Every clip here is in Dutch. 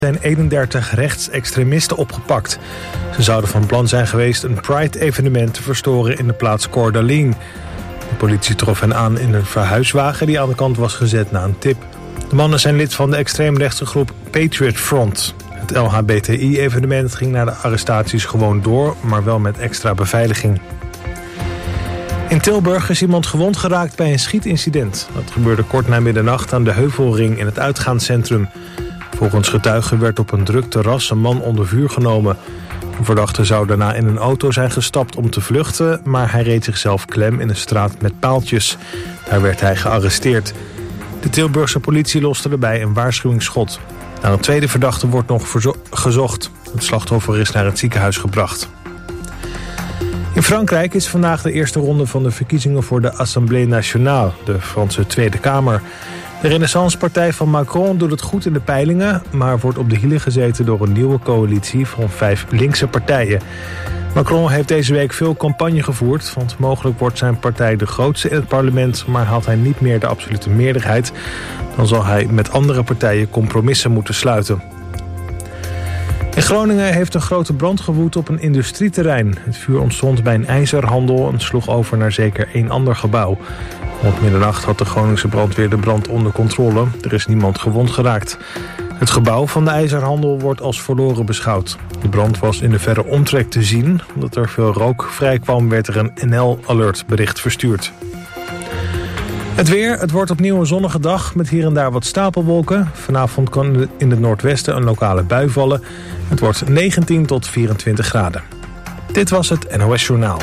zijn 31 rechtsextremisten opgepakt. Ze zouden van plan zijn geweest een Pride-evenement te verstoren in de plaats Coeur d'Alene. De politie trof hen aan in een verhuiswagen die aan de kant was gezet na een tip. De mannen zijn lid van de extreemrechtse groep Patriot Front. Het LHBTI-evenement ging na de arrestaties gewoon door, maar wel met extra beveiliging. In Tilburg is iemand gewond geraakt bij een schietincident. Dat gebeurde kort na middernacht aan de Heuvelring in het uitgaanscentrum. Volgens getuigen werd op een druk terras een man onder vuur genomen. De verdachte zou daarna in een auto zijn gestapt om te vluchten, maar hij reed zichzelf klem in een straat met paaltjes. Daar werd hij gearresteerd. De Tilburgse politie loste erbij een waarschuwingsschot. Naar een tweede verdachte wordt nog gezocht. Het slachtoffer is naar het ziekenhuis gebracht. In Frankrijk is vandaag de eerste ronde van de verkiezingen voor de Assemblée Nationale, de Franse Tweede Kamer. De Renaissance-partij van Macron doet het goed in de peilingen, maar wordt op de hielen gezeten door een nieuwe coalitie van 5 linkse partijen. Macron heeft deze week veel campagne gevoerd, want mogelijk wordt zijn partij de grootste in het parlement, maar haalt hij niet meer de absolute meerderheid. Dan zal hij met andere partijen compromissen moeten sluiten. In Groningen heeft een grote brand gewoed op een industrieterrein. Het vuur ontstond bij een ijzerhandel en sloeg over naar zeker 1 ander gebouw. Rond middernacht had de Groningse brandweer de brand onder controle. Er is niemand gewond geraakt. Het gebouw van de ijzerhandel wordt als verloren beschouwd. De brand was in de verre omtrek te zien. Omdat er veel rook vrijkwam werd er een NL-alert bericht verstuurd. Het weer, het wordt opnieuw een zonnige dag met hier en daar wat stapelwolken. Vanavond kan in het noordwesten een lokale bui vallen. Het wordt 19 tot 24 graden. Dit was het NOS Journaal.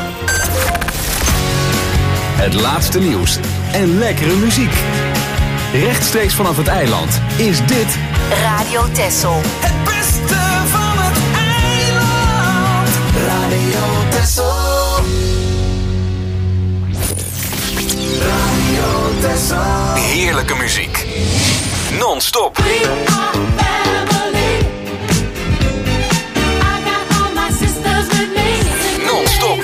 Het laatste nieuws en lekkere muziek. Rechtstreeks vanaf het eiland is dit Radio Texel. Het beste van het eiland. Radio Texel. Radio Texel. heerlijke muziek. Non-stop. Non-stop.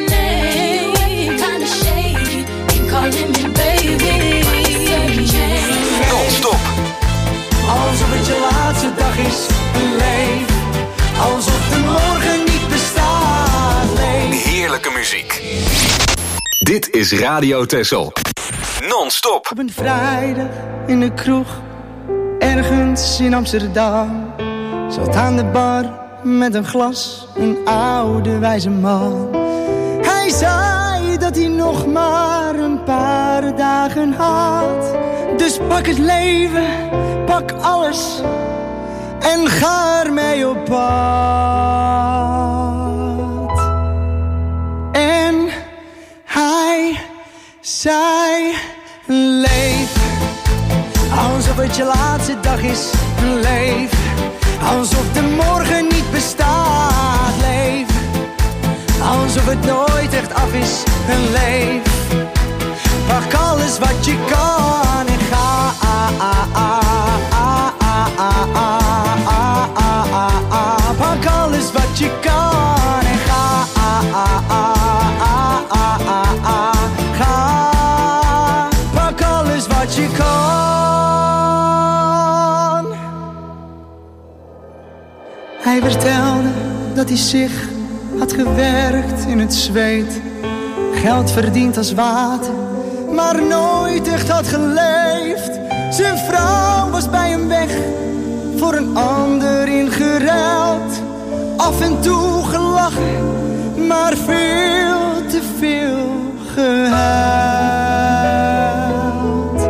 Non-stop. Alsof het je laatste dag is, leef. Alsof de morgen niet bestaat, leef. Heerlijke muziek. Dit is Radio Texel. Non-stop. Op een vrijdag in de kroeg, ergens in Amsterdam, zat aan de bar met een glas een oude wijze man. Hij zei dat hij nog maar een paar dagen had. Dus pak het leven, pak alles en ga ermee op pad. En hij zei: leef, alsof het je laatste dag is. Leef, alsof de morgen niet bestaat. Leef, alsof het nooit echt af is. Leef, pak alles wat je kan en ga. Pak alles wat je kan en ga. Ga, pak alles wat je kan. Hij vertelde dat hij zich had gewerkt in het zweet, geld verdiend als water, maar nooit echt had geleefd. Zijn vrouw was bij hem weg, voor een ander ingeruild. Af en toe gelachen, maar veel te veel gehuild.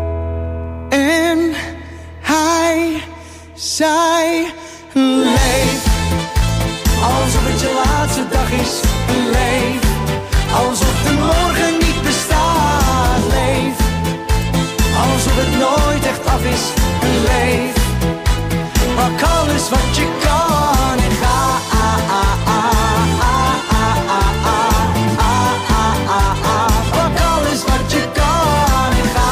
En hij zei: leef, alsof het je laatste dag is. Leef, alsof de morgen niet bestaat. Leef, alsof het nooit echt af is. Leef, pak alles wat je kan en ga. Pak alles wat je kan en ga.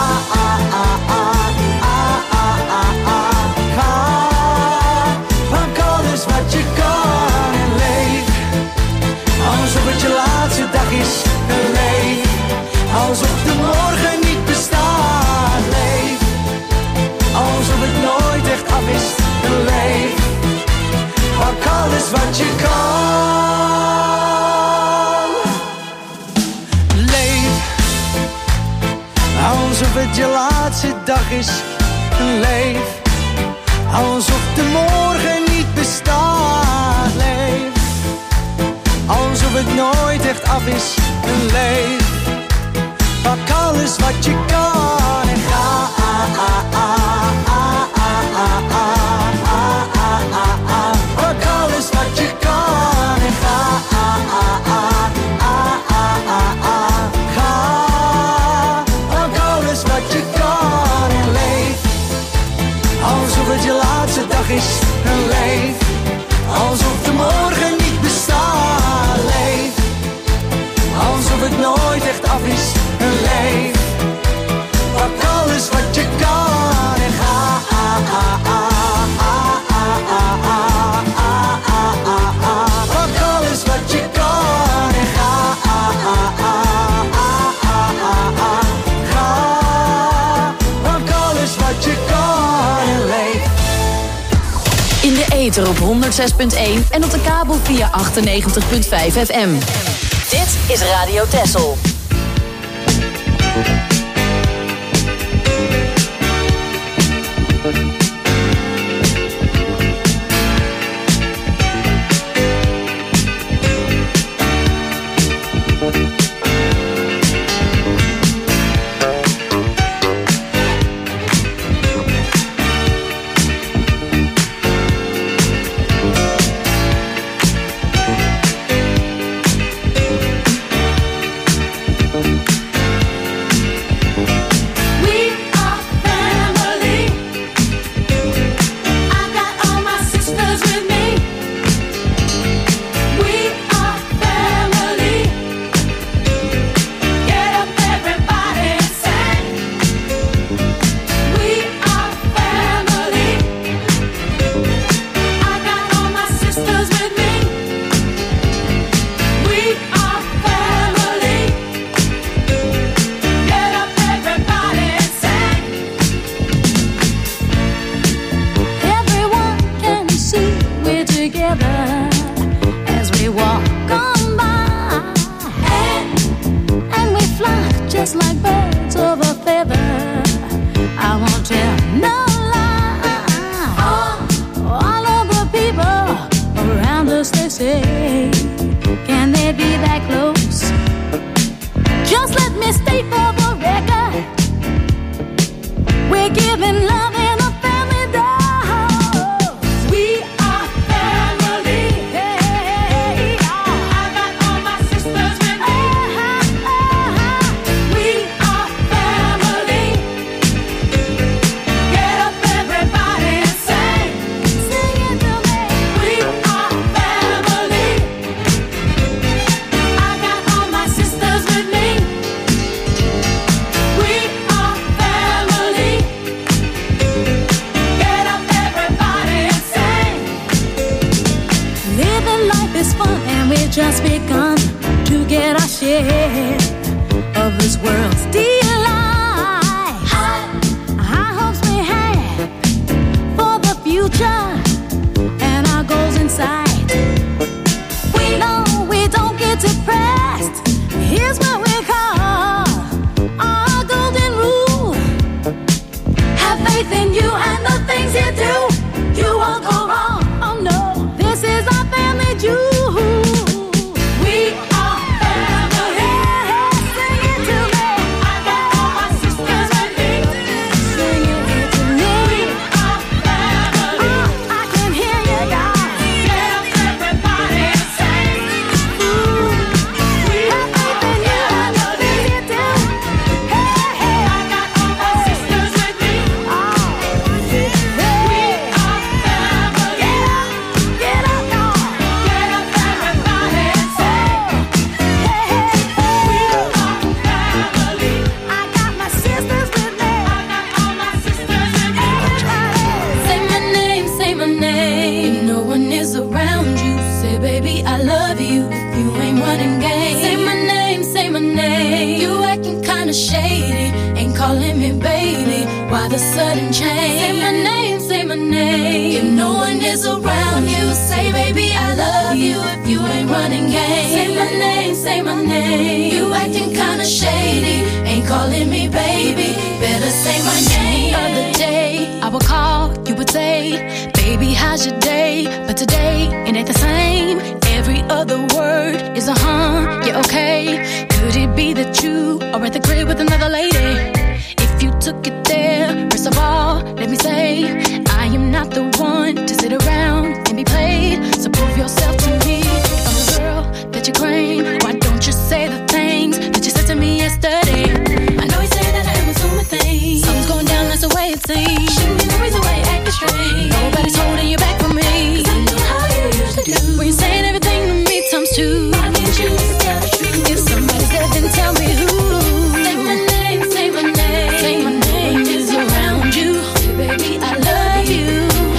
Ga, pak alles wat je kan en leef, alsof het je laatste dag is. Leef, alsof de morgen niet bestaat. Leef, alsof het nooit echt af is. Leef, je laatste dag is en leef alsof de morgen niet bestaat. Leef alsof het nooit echt af is en leef. Pak alles wat je kan en ga. Pak alles wat je kan en ga. Pak alles wat je kan en leef alsof het je laatste dag is en leef alsof de morgen niet bestaat. Leef alsof het nooit echt af is en leef. Pak alles wat je kan en ga. Pak alles wat je kan en ga. Pak alles wat je kan en leef. In de ether op 106.1 en op de kabel via 98.5 FM. Dit is Radio Texel. Say my name, you acting kinda shady, ain't calling me baby, better say my name. The other day, I would call, you would say, baby, how's your day? But today, it ain't the same. Every other word is a yeah, okay. Could it be that you are at the crib with another lady? If you took it there, first of all, let me say, I am not the one to sit around and be played. So prove yourself to me. If I'm the girl that you claim, why don't you say the things that you said to me yesterday? I know you say that I am assuming things. Something's going down, that's the way it seems. Shouldn't be the reason why you're acting strange. Nobody's holding you back from me. 'Cause I know how you usually do. When you're saying everything to me times two. Why can't you just tell the truth? If somebody's there, then tell me who. Say my name, say my name. Say my name is around you. Baby, I love you.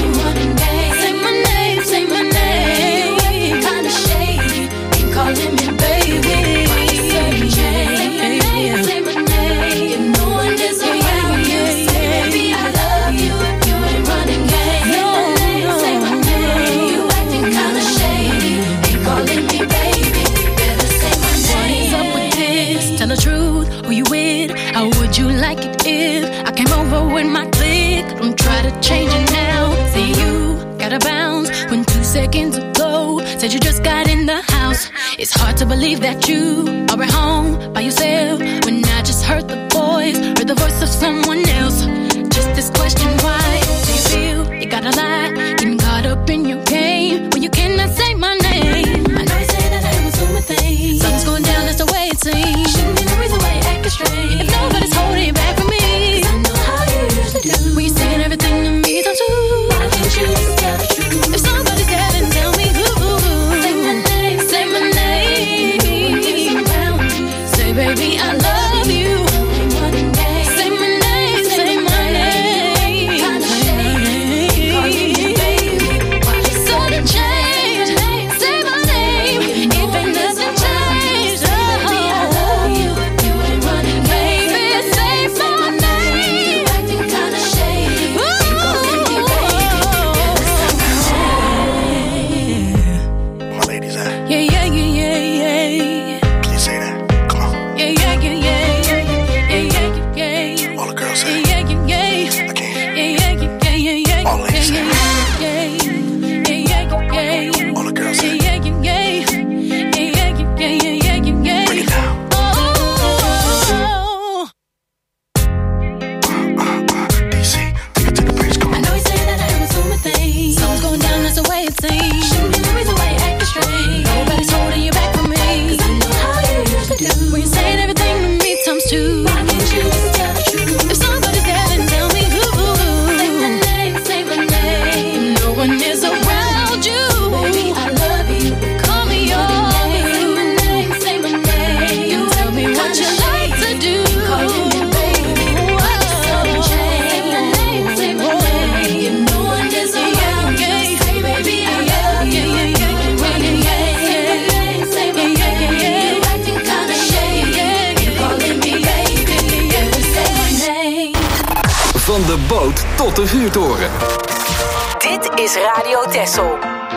Say my name, say my name. You acting kinda shady. Ain't calling me baby. Why you say my name, say my name. If no one is around you, say baby, I love you. You ain't running game. Say my name, you acting kinda shady. Ain't calling me baby. Better say my name. What's up with this? Tell the truth, who you with? How would you like it if I came over with my clique? Don't try to change it now. See you gotta bounce when 2 seconds ago said you just got in the house. It's hard to believe that you are at home by yourself when I just heard the voice of someone else. Just this question, why do you feel you gotta lie? Getting caught up in your game when you cannot say my name. I know you say that I am assuming things. Something's going down, that's the way it seems. Shouldn't be the reason why you're acting strange. If nobody's holding you back from me, 'cause I know how you usually do. When you're saying everything to me times two. Why can't you just tell the truth? If somebody's there, then tell me who. Say my name, say my name. Around you. Say baby, I love you. Say my name, say my name. Kinda shady, calling me baby. Sudden change, say my name. If ain't nothing changed, baby, I love you. You ain't running, baby. Say my name. You acting kinda shady, calling me baby. My ladies, Yeah, yeah, yeah, yeah, yeah. can you say that? Come on. Yeah, yeah, yeah, yeah, yeah, yeah, yeah, yeah. All the girls say Yeah, yeah, yeah. I can't. Yeah, yeah, yeah, yeah, yeah. All ladies say All the girls say Break it down. DC, take it to the bridge, come I on. know you say that I am assuming things. Something's going down, that's the way it seems. Shouldn't be the reason why you're acting strange. Nobody's holding you back from me. 'Cause I know how you usually do. When you're saying everything to me times two. Why can't you just tell the truth? If somebody's there, then tell me who. Say my name, say my name. No one is around you. Baby, I love you. Call me yours. Say my name, say my name. You tell me what you like to do. Calling me baby. Sudden change. Say my name, say my name. If no one is around you, say baby, I love you. You ain't running game. Say my name, say my name. You acting kinda shady. You calling me baby. Better say my name. Van de boot tot de vuurtoren. Dit is Radio Texel.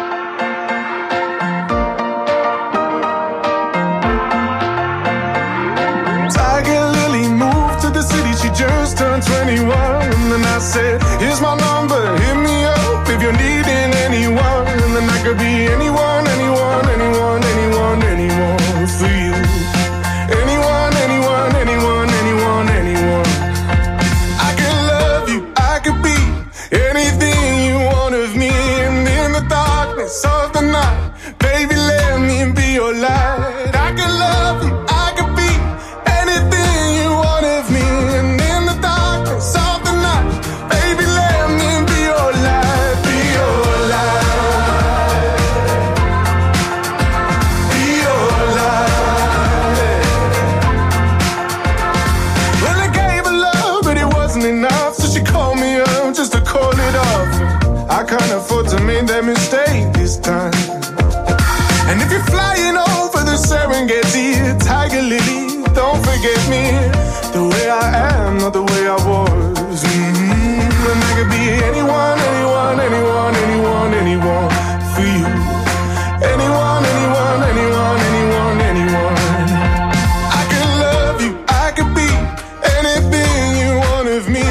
Tiger Lily moved to the city, she just turned 21. And then I said, here's my number, hit me up if you're needing anyone. And then I could be anyone, anyone, anyone, anyone, anyone for you. Anyone, anyone, anyone, anyone, anyone. I could love you, I could be anything you want of me. And in the darkness of the night, baby, let me be your light. I could love you, I could be anything you want of me. And in the darkness of the night, baby, let me be your light, be your light, be your light. Well, I gave her love, but it wasn't enough, so she called me up just to call it off. I can't afford to make that mistake this time. And if you're flying over the Serengeti, Tiger Lily, don't forget me. The way I am, not the way I was. And I could be anyone, anyone, anyone, anyone, anyone for you. Anyone, anyone, anyone, anyone, anyone. I could love you, I could be anything you want of me.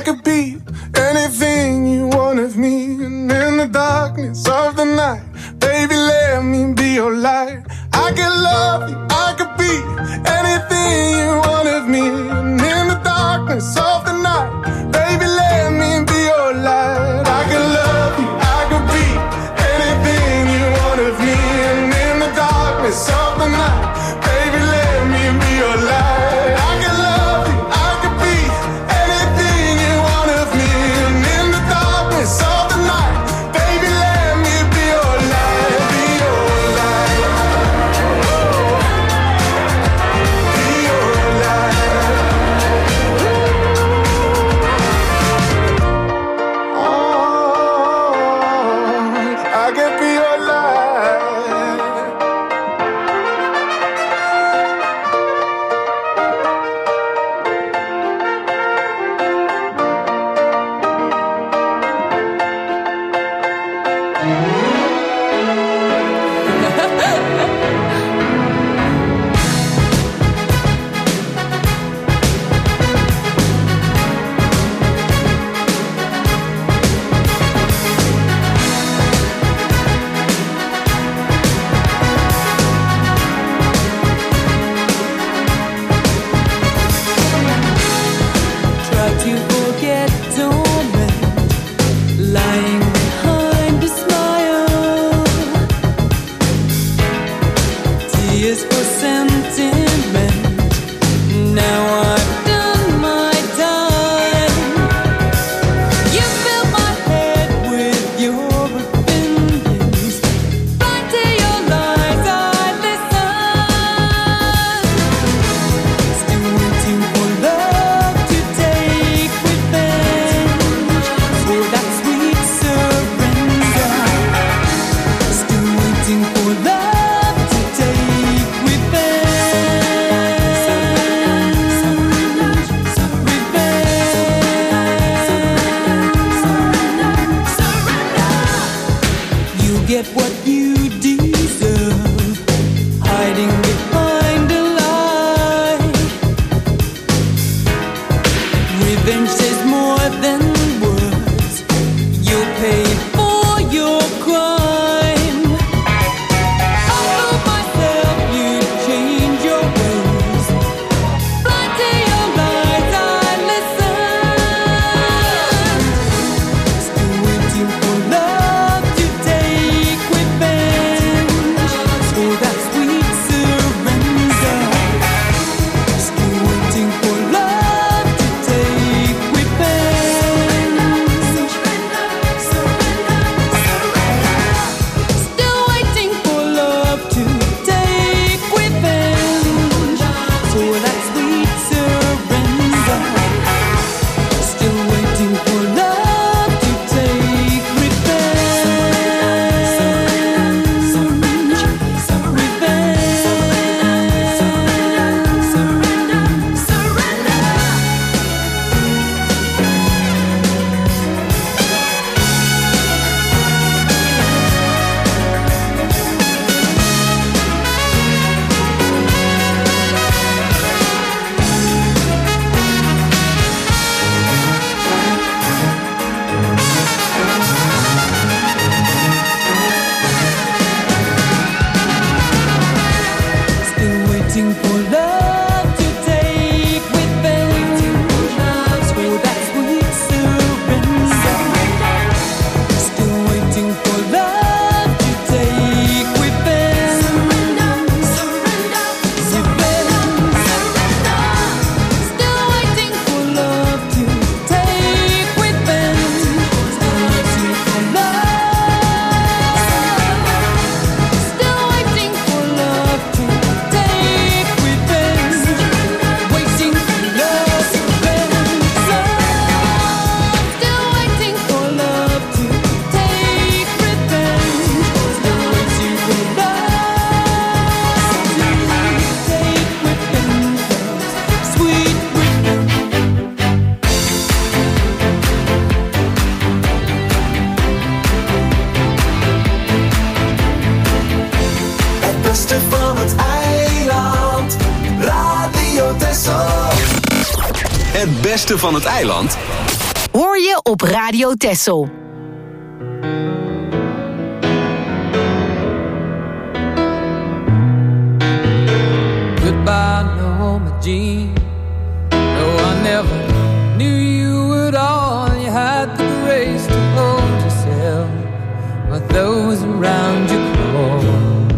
I could be anything you want of me. And in the darkness of the night, baby, let me be your light. I could love you, I could be anything you want of me. And in the darkness of the night, baby, let me be your light. I could love you, I could be anything you want of me. And in the darkness of the night, baby, let me be your light. I could love you, I could be anything you want of me. And in the darkness of the night, baby, let me be your light, be your light, be your light. Oh, I could be your light. Try to forget torment, lying behind a smile. Tears for sentiment. Now I've done my time. You fill my head with your opinions. Blind to your lies, I listen. Still waiting for love to take revenge for that sweet surrender. Still waiting for love to take revenge. You get what you deserve, hiding behind a lie. Revenge says more than words. You'll pay for your crime. I told myself you'd change your ways. Blind to your lies, I listened. Still waiting for love to take revenge for that sweet surrender. Still waiting for love to take revenge. Still waiting for love to take revenge for that sweet surrender. Still waiting for love to take Still waiting for love to take revenge for that sweet surrender. Still waiting for love to take revenge. Still waiting for love to take revenge. Still waiting for love. Still waiting for love to take revenge. Waiting for love to revenge. Still waiting for love to take revenge. Still waiting for love to take revenge. Sweet revenge. Het beste van het eiland. Radio Texel. Het beste van het eiland hoor je op Radio Texel. Goodbye, Norma Jean. No, I never knew you at all. You had the grace to hold yourself while those around you crawled.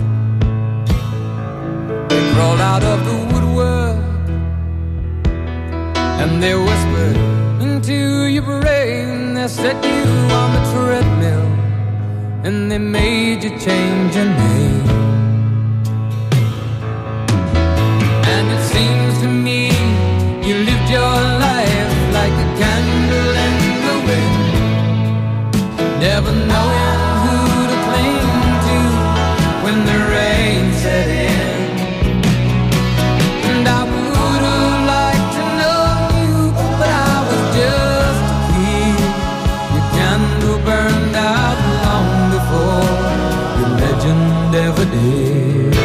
They crawled out of the woodwork and they whispered into your brain. They set you on the treadmill and they made you change your name. And it seems to me you lived your life like a candle in the wind, never knowing who to cling to when the rain set in. And I would have liked to know you, but I was just a kid. Your candle burned out long before your legend ever did.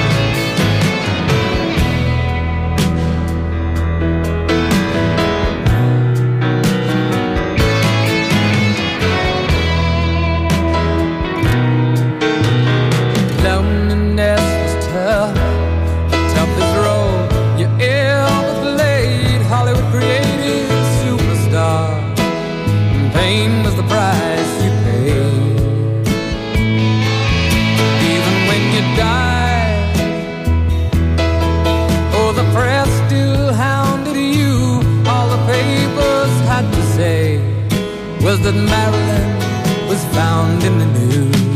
Was that Marilyn was found in the news.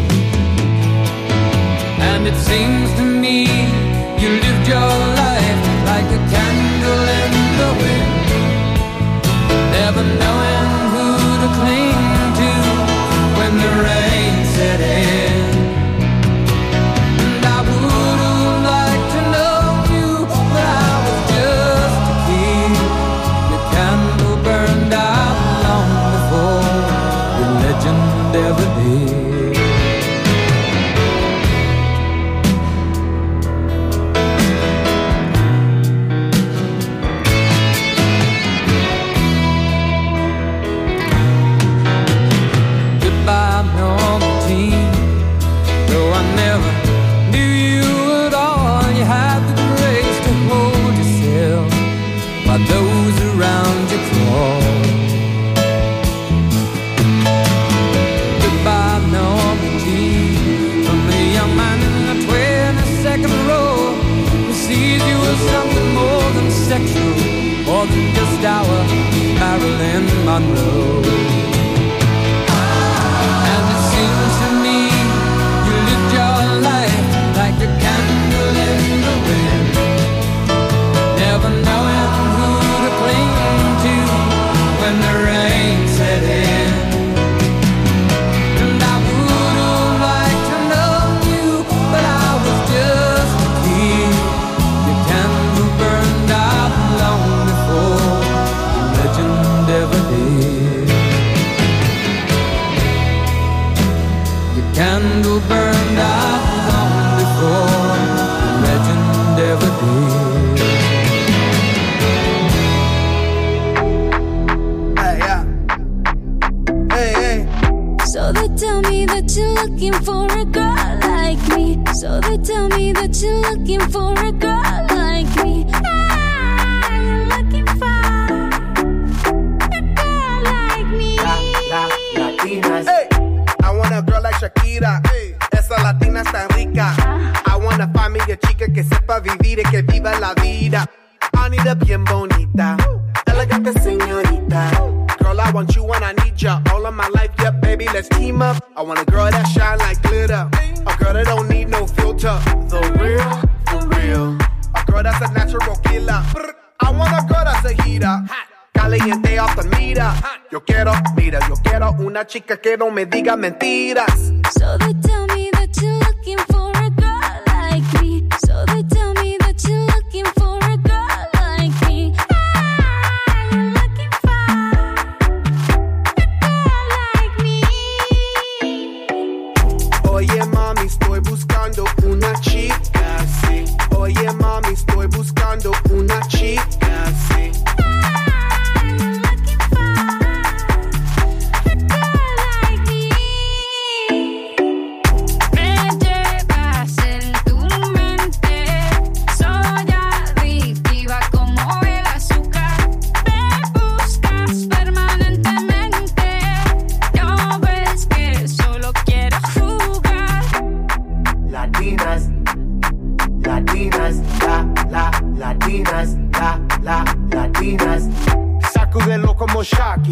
And it seems to me you lived your life like a candle in the wind, never knowing who to cling to when the rain set in. And I would have liked to know you, but I was just a kid. Your candle burned out long before your legend ever did. Goodbye, Norma Jean. Though I never knew you at all, you had the grace to hold yourself while those around you crawl. Goodbye, Norma Jean. From the young man in the 22nd row who sees you as something more than sexual, more than just our Marilyn Monroe. And it seems to me you lived your life like a candle in the wind, never knowing who to cling to when the rain set in. And I would have liked to know you, but I was just a kid. Your candle burned out long before the legend ever did. Your candle burned out long before the legend ever did. Hey, yeah. Hey, hey. So they tell me that you're looking for a girl like me. So they tell me that you're looking for a girl like me. I'm looking for a girl like me. Latinas. Hey, I want a girl like Shakira. Hey, esa latina está rica. I want to find me a chica que sepa vivir y que viva la vida. I need a bien bonita, elegante señorita. Girl, I want you and I need ya all of my life. Yeah, baby, let's team up. I want a girl that shine like glitter, a girl that don't need no filter. The real, for real. A girl that's a natural killer. I want a girl that's a heater, caliente off the meter. Yo quiero, mira, yo quiero una chica que no me diga mentiras. So they tell me that you're looking for a girl like me. So they tell me that you're looking for a girl like me. I'm looking for a girl like me. Oye mami, estoy buscando una chica así. Oye mami, estoy buscando una chica así. I'm looking for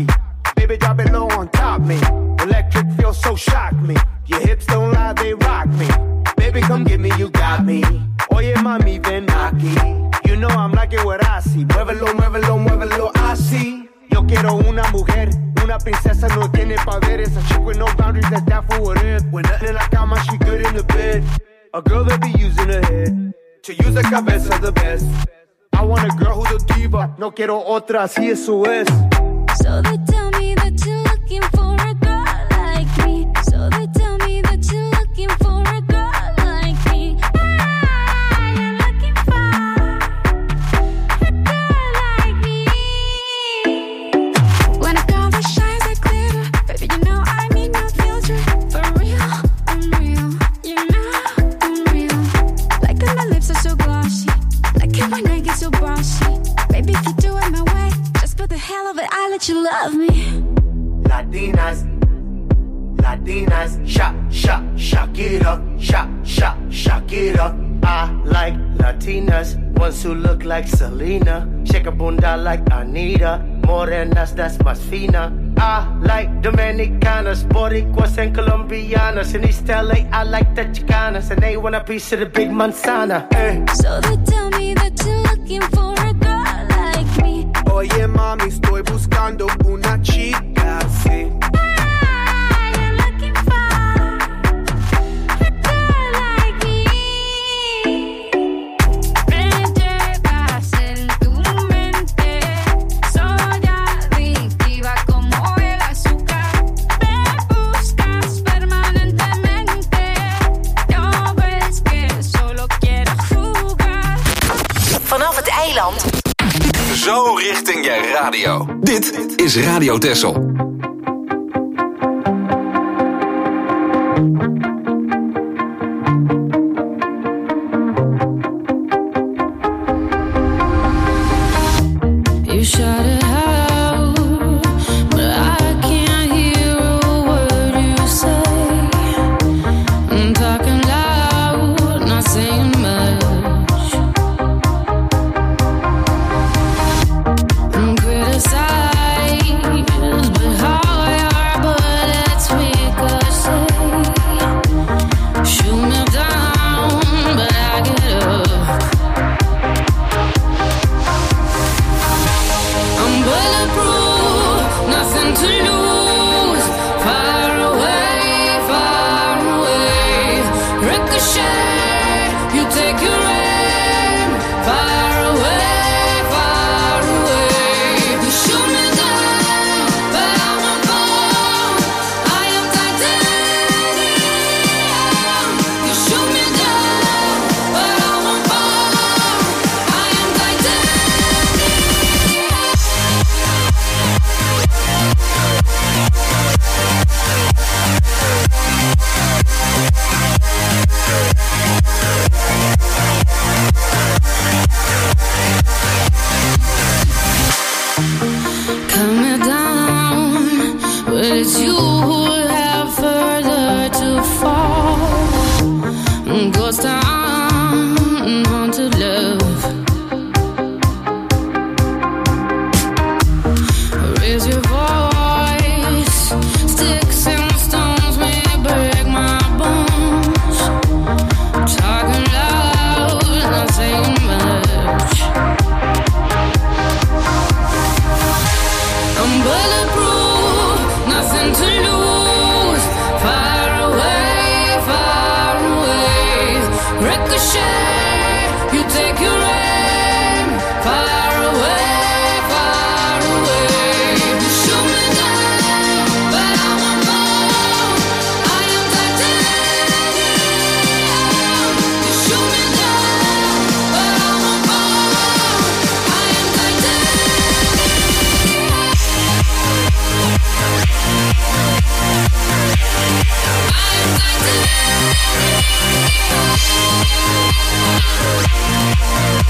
cocky. Baby, drop it low on top me. Electric feel so shock me. Your hips don't lie, they rock me. Baby, come get me, you got me. Oye, mami, ven aquí. You know I'm like it what I see. Muévelo, muévelo, muévelo, así. Yo quiero una mujer, una princesa, no tiene poderes. A chick with no boundaries, that's down for what if. When nothing in la cama, she good in the bed. A girl that be using her head to use the cabeza the best. I want a girl who's a diva. No quiero otra, así eso es. So they tell me that you're looking for a girl like me. So they tell me that you're looking for a girl like me. You're looking for a girl like me. When a girl that shines like glitter, baby, you know I need no filter. For real, I'm real. You know I'm real. Like when my lips are so glossy. Like when I get so bossy. Baby, if you do it my way, just for the hell of it, I let you love me. Latinas, Latinas, shock it up, shock it up. I like Latinas, ones who look like Selena, shake a bunda like Anita, morenas, that's más fina. I like Dominicanas, Boricuas and Colombianas. In East LA, I like the Chicanas, and they want a piece of the big manzana. So they tell me that you're looking for a girl like me. Oye, mami, estoy buscando una chica así. You're looking for a girl like me. Vente, va a ser en tu mente. Soy adictiva como el azúcar. Me buscas permanentemente. No ves que solo quiero jugar. Vanaf het eiland. Zo richting je radio. Dit is Radio Texel. You shut it out, but I can't hear a word you say. I'm talking loud, not saying much. I'm criticized, but how your bullets ricochet. Shoot me down, but I get up. I'm bulletproof, nothing to lose. Far away, ricochet. You take your aim. Far away. You shoot me down, but I won't fall. I am titanium. You shoot me down, but I won't fall. I am titanium. Coming down, but it's you who have further to fall. Ghost town, haunted love. Raise your voice. Sticks and stones may break my bones. Talking loud, not saying much. I'm bulletproof, nothing to lose. Far away, ricochet. You take your aim. Far away. You shoot me down, but I won't fall. I am titanium. You shoot me down, but I won't fall. I am titanium. I am titanium.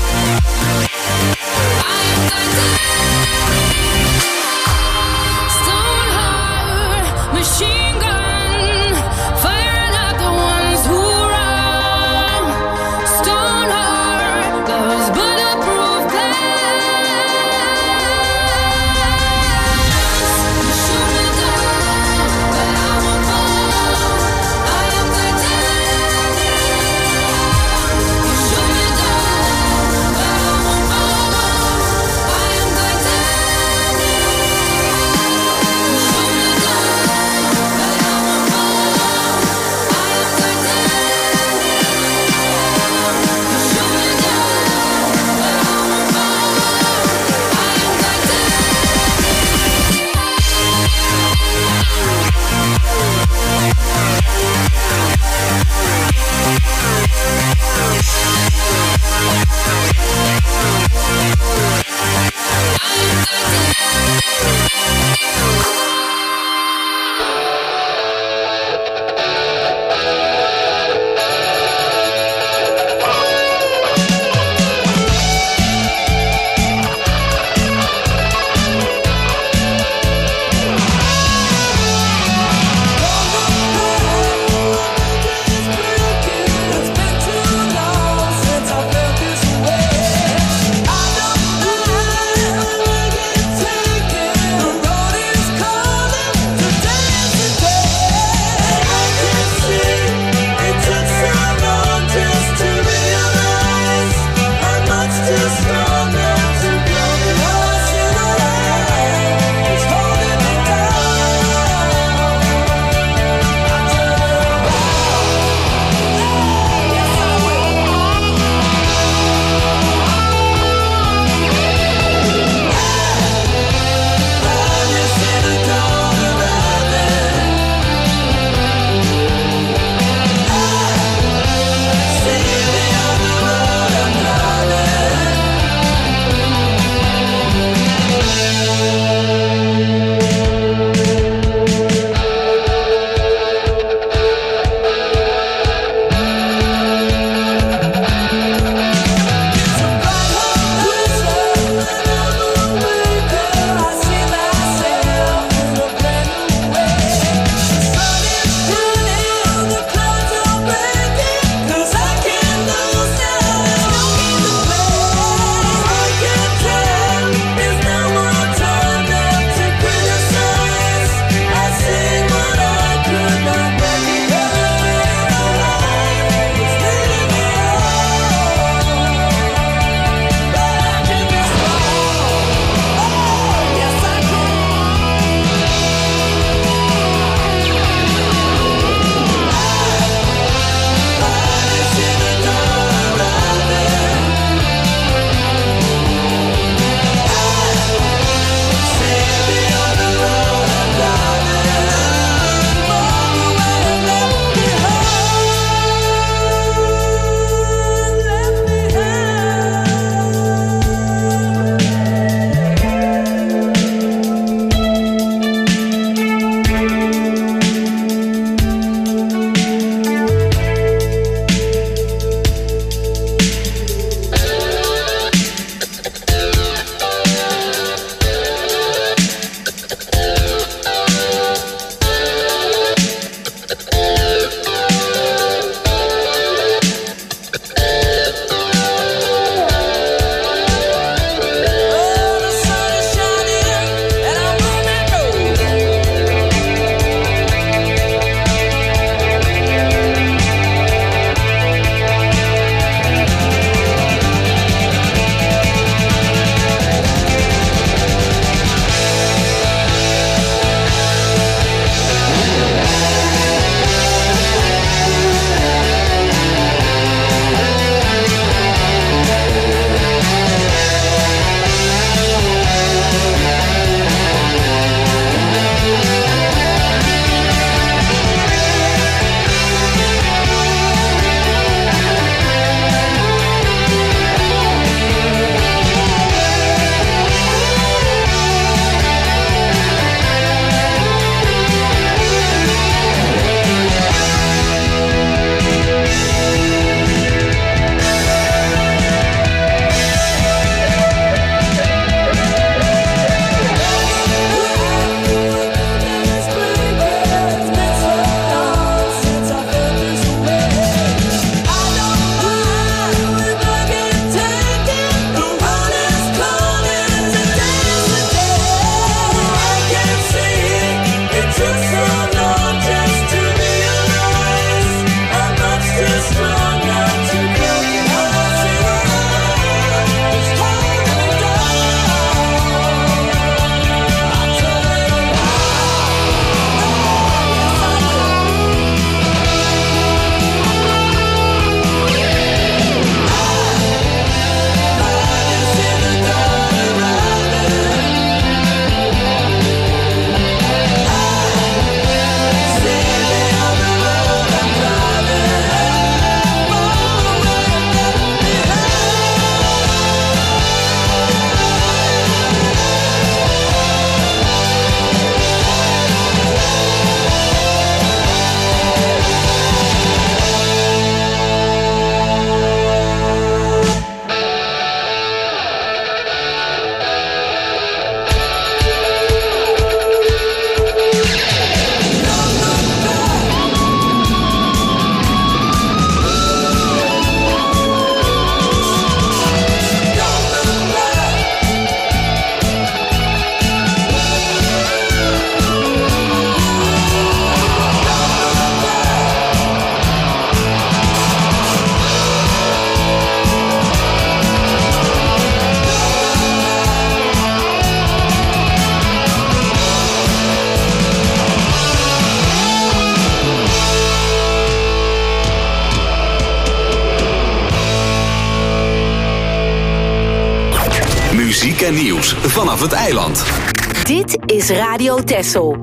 muziek en nieuws vanaf het eiland. Dit is Radio Texel.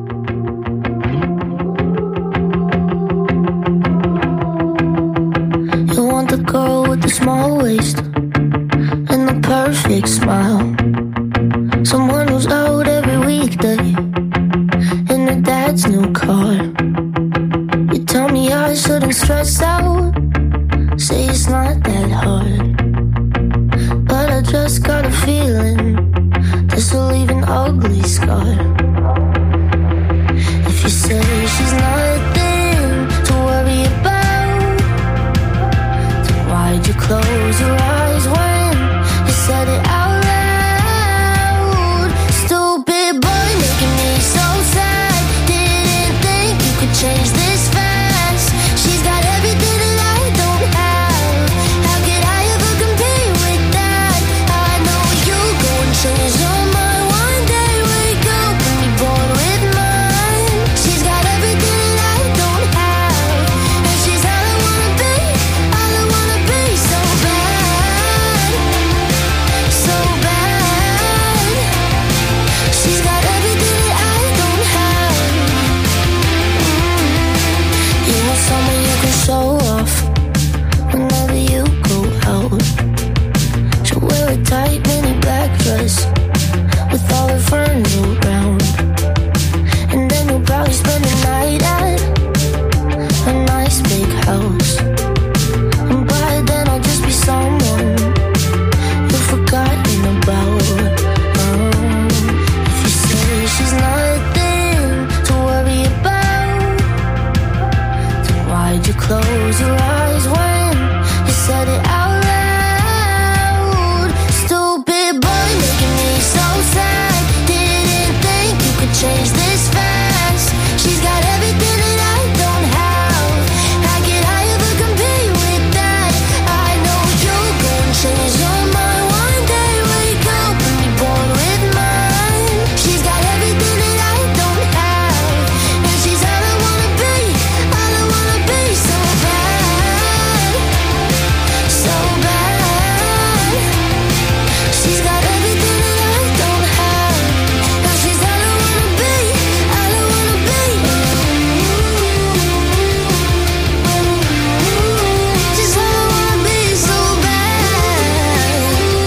You want the girl with the small waist and the perfect smile. Someone who's out every weekday in her dad's new car. You tell me I shouldn't stress out, say it's not that hard. But I just got a feeling this will leave an ugly scar. If you say she's nothing to worry about, then why'd you close your eyes when you said it out loud? Stupid boy making me so sad. Didn't think you could change this fast. She's got everything that I don't have. How could I ever compete with that? I know you go and change your mind one day. Wake up and be born with mine. She's got everything that I don't have, and she's all I wanna be, all I wanna be. So bad, so bad. She's got everything that I don't have. You want someone you can show off whenever you go out. She'll wear a tight mini black dress with all her friends around, and then you'll probably spend the night at a nice big house. And by then I'll just be someone you've forgotten about. If you say she's nothing to worry about, then why'd you close your eyes when you said it out loud? Stupid boy making me so sad. Didn't think you could change this fast. She's got everything that I don't have. How could I ever compete with that? I know you'll go and change your mind one day. Wake up and be born with mine. She's got everything that I don't have, and she's all I wanna be, all I wanna be. So bad, so bad. She's got everything that I don't have, and she's all I wanna be, all I wanna be. She's all I wanna be, so bad.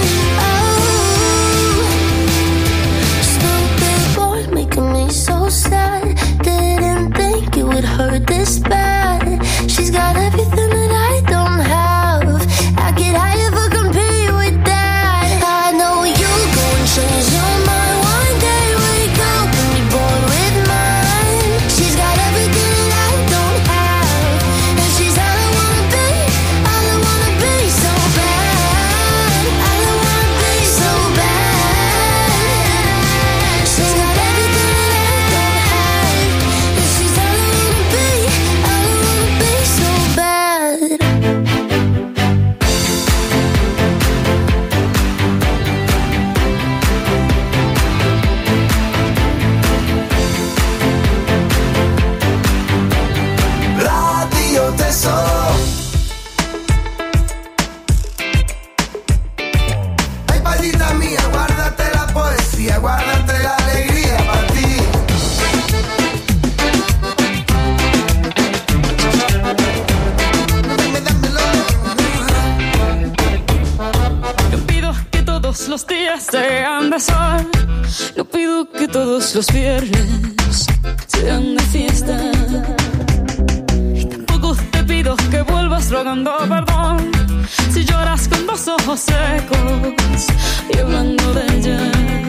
Oh, stupid boy making me so sad. Didn't think it would hurt this bad. She's got everything that I don't have. How could I ever compete with that? I know you'll go and change your mind one day. Wake up and be born with mine. She's got everything that I don't have, and she's all I wanna be, all I wanna be. So bad, all I wanna be. So bad. She's got everything that I don't have, and she's all I wanna be, all I wanna be. So bad. Radio Tesoro. Ay, palita mía, guárdate la poesía, guárdate la alegría para ti. Dámelo. No pido que todos los días sean de sol. No pido que todos los viernes sean de fiesta. Y tampoco te pido que vuelvas rogando perdón si lloras con los ojos secos y hablando de ella.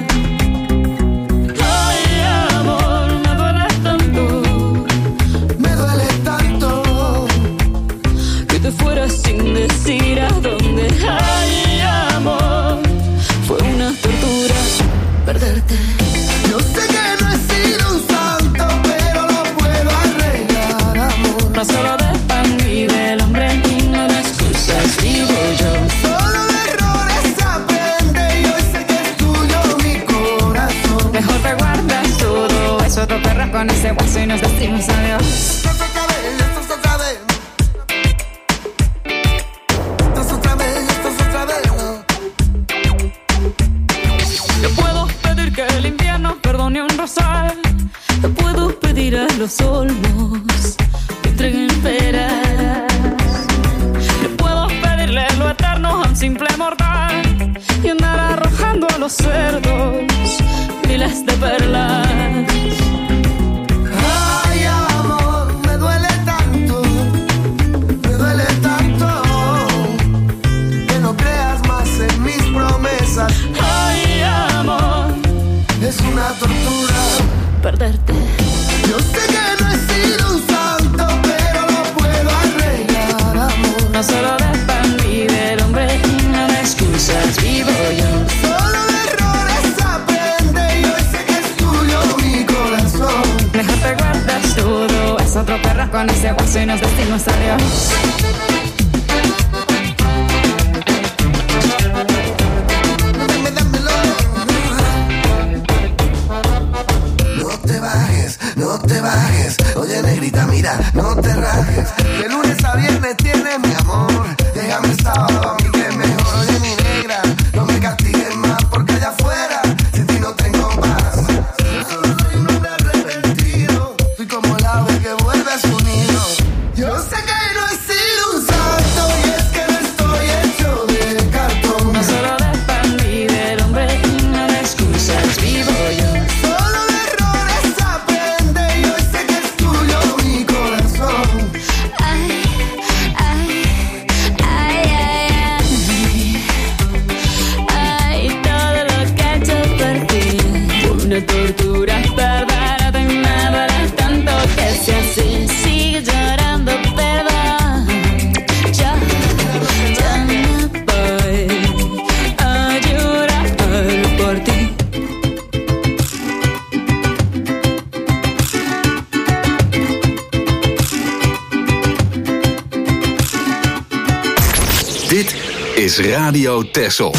Ay, amor, me duele tanto Me duele tanto. que te fueras sin decir a dónde. Ay, amor, fue una tortura perderte. Yo sé que no he sido un santo, pero lo puedo arreglar, amor. No solo de pan y del hombre y no de excusas, digo yo. Solo de errores se aprende y hoy sé que es tuyo mi corazón. Mejor te guardas todo eso, te perras con ese hueso y nos decimos adiós. Estás otra vez, estás otra vez. Estás otra vez, estás otra vez. mira los olmos, me entreguen peras. No puedo pedirle lo eterno a un simple mortal y andar arrojando a los cerdos miles de perlas. Ay, amor, me duele tanto que no creas más en mis promesas. Ay, amor, es una tortura perderte. Yo sé que no he sido un santo, pero lo puedo arreglar, amor. No solo dependí del hombre, no me excusas, vivo yo. Solo de errores aprende y hoy sé que es tuyo mi corazón. Mejor te guardas todo, es otro perro con ese hueso y nos vestimos a Dios. No te bajes, oye negrita, mira, no te rajes. De lunes a viernes tienes mi amor. Déjame el sábado a mí que es mejor. Oye mi negra, no me castigues más porque allá afuera sin ti no tengo más. Yo solo soy un hombre arrepentido, soy como el ave que vuelve a su nido. Yo sé que no he sido un santo y es que no estoy hecho de cartón. No solo dependí del hombre, no me excusas, vivo yo. Una tortura perderte y me duele tanto que sea así. Sigue llorando, perdón. Ya me voy a llorar por ti. Dit is Radio Texel.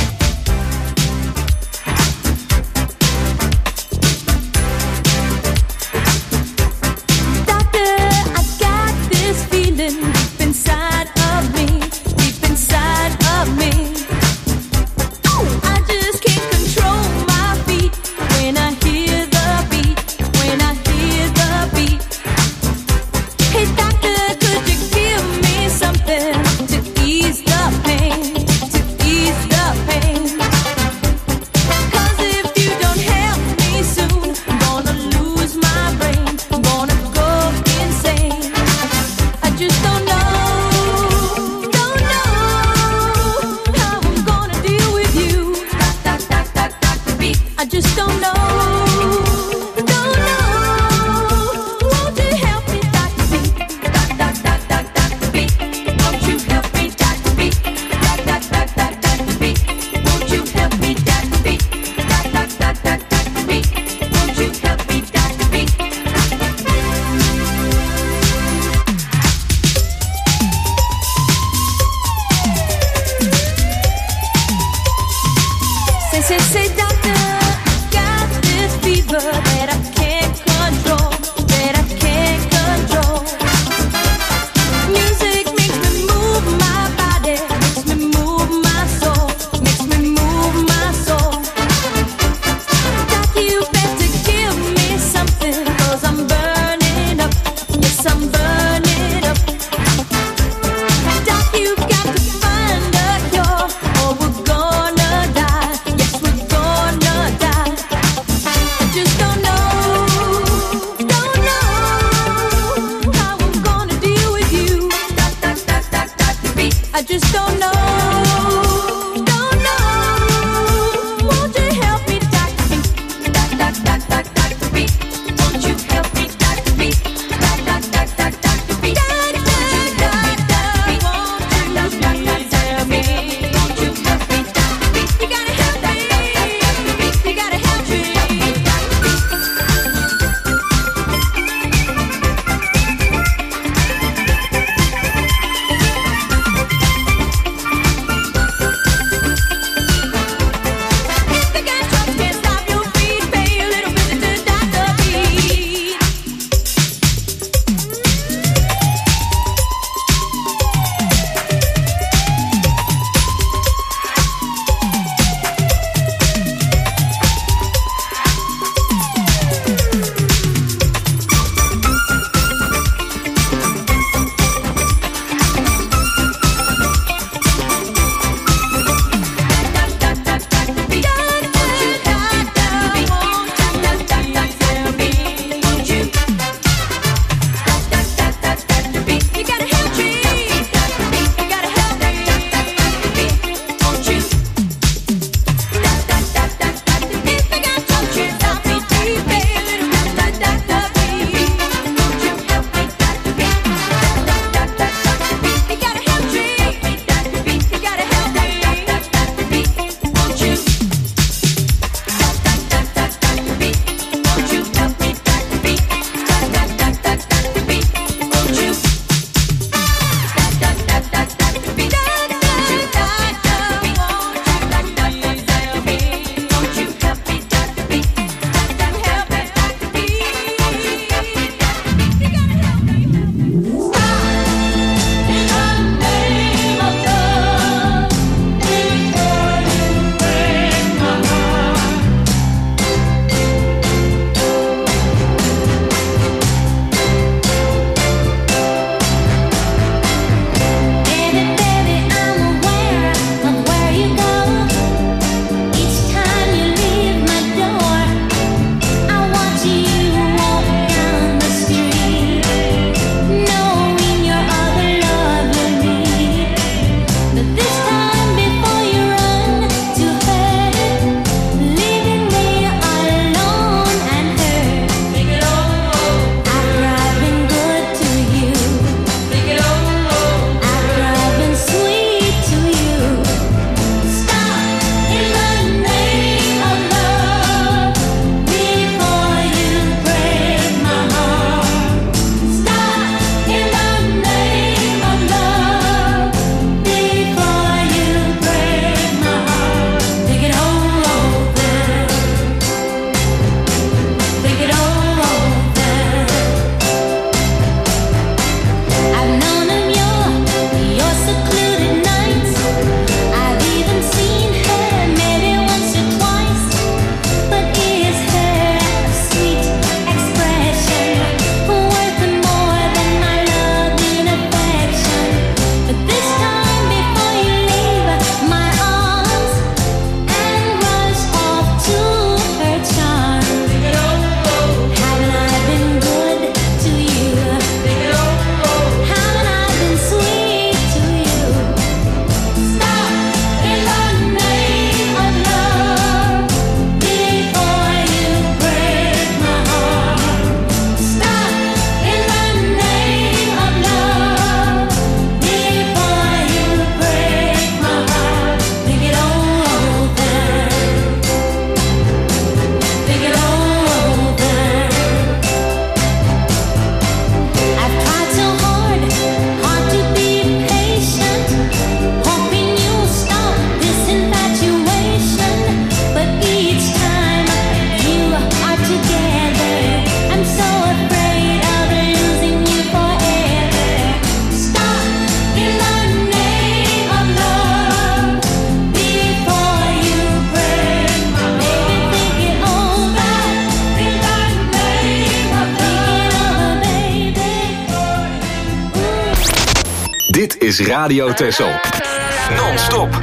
Dit is Radio Texel. Non-stop.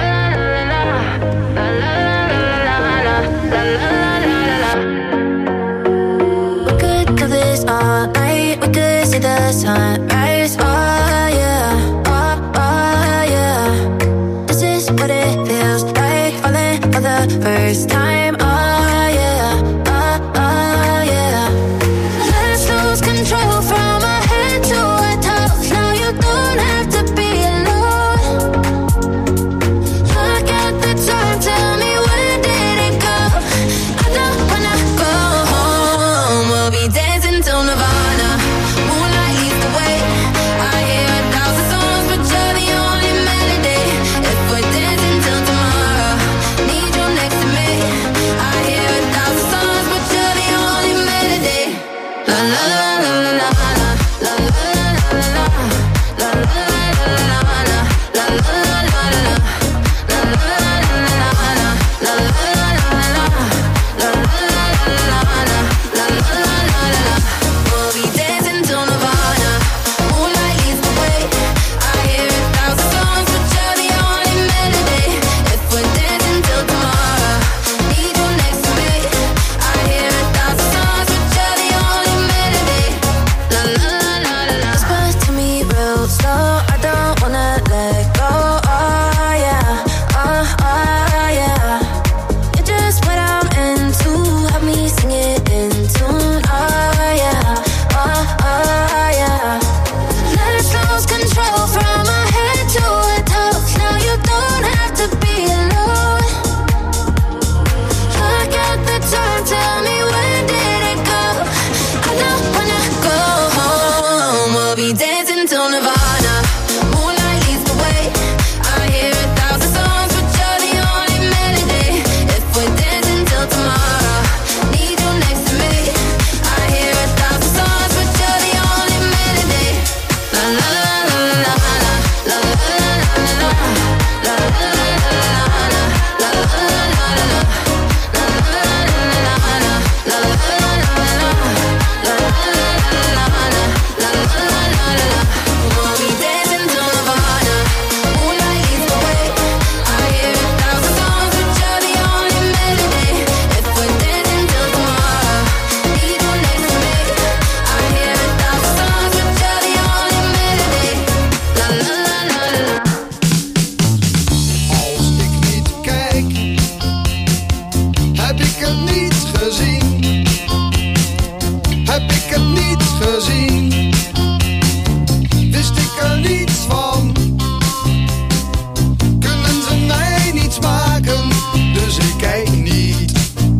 We could do this all night. We could see the sunrise. Oh yeah, oh yeah. This is what it feels like, falling for the first time. Oh yeah, oh yeah. Let's lose control from our head to our toes. Now you don't have to be alone. Look at the time, tell me when did it go? I don't wanna go home. We'll be dancing till Nirvana. Moonlight leads the way. I hear 1,000 songs, but you're the only melody. If we're dancing till tomorrow, need you next to me. I hear 1,000 songs, but you're the only melody. La la la la la la la la la la la la la la. We'll be dancing till Nirvana. Moonlight leads the way. I hear 1,000 songs, but you're the only melody. If we're dancing till tomorrow, need you next to me. I hear 1,000 songs, but you're the only melody. La la la la la. Whisper to me real slow. I don't wanna let go. Oh yeah, oh yeah. You're just what I'm into. Help me sing it in tune. Oh yeah, oh yeah. Let's lose control from our head to our toes. Now you don't have to be alone. Look at the time, tell me when did it go? I don't wanna go home. We'll be dancing till Nirvana. Moonlight leads the way. I hear 1,000 songs, but you're the only melody. If we're dancing till tomorrow, need you next to me. I hear 1,000 songs, but you're the only melody. La la la la la la la la la la We'll be dancing till Nirvana. Moonlight leads the way. I hear 1,000 songs, but you're the only melody. If we're dancing till tomorrow, need you next to me. I hear 1,000 songs, but you're the only melody. La la la la la. Als ik niet kijk, heb ik het niet gezien. Heb ik het niet gezien? Wist ik er niets van? Kunnen ze mij niets maken? Dus ik kijk niet.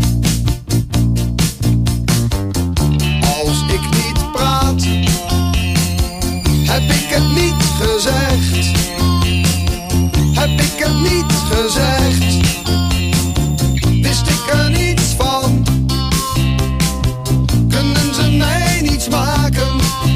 Als ik niet praat, heb ik het niet gezegd. Heb ik het niet gezegd? Wist ik er niets van? Kunnen ze mij niets maken?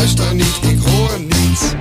luister niet, ik hoor niet.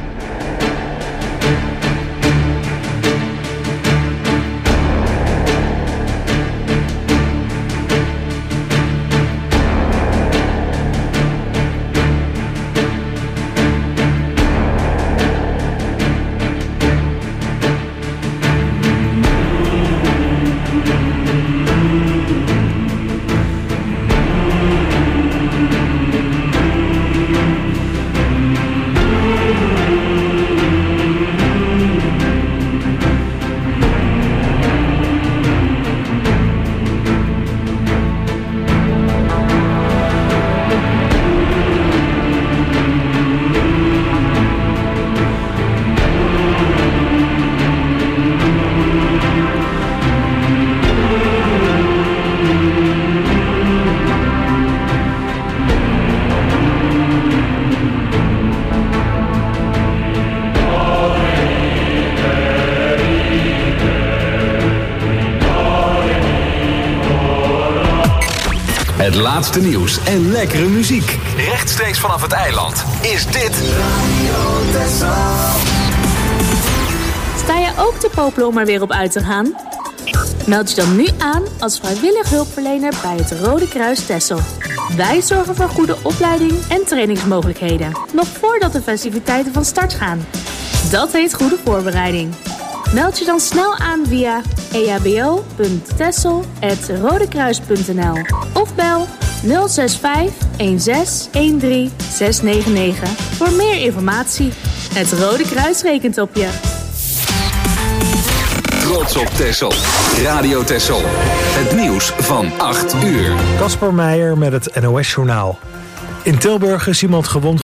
Het laatste nieuws en lekkere muziek. Rechtstreeks vanaf het eiland is dit Radio Texel. Sta je ook te popelen om er weer op uit te gaan? Meld je dan nu aan als vrijwillig hulpverlener bij het Rode Kruis Texel. Wij zorgen voor goede opleiding en trainingsmogelijkheden, nog voordat de festiviteiten van start gaan. Dat heet goede voorbereiding. Meld je dan snel aan via ehbo.texel@rodekruis.nl of bel 065 16 13 699 voor meer informatie. Het Rode Kruis rekent op je. Trots op Texel. Radio Texel. Het nieuws van 8 uur. Kasper Meijer met het NOS-journaal. In Tilburg is iemand gewond